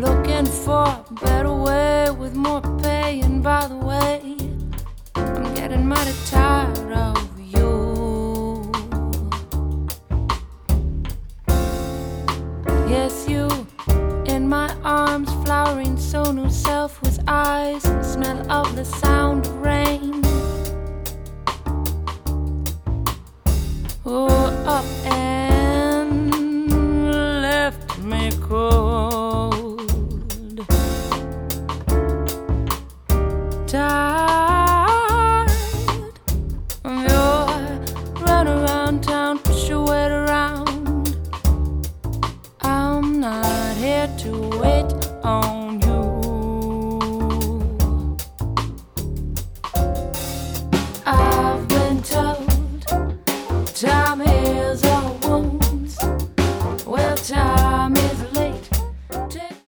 looking for a better way with more pay. And by the way, I'm getting mighty tired of you. Yes, you in my arms, flowering so new self with eyes, smell of the sound of rain. Oh, up and left me cold. Tired of your run around town, push your weight around. I'm not here to wait on you.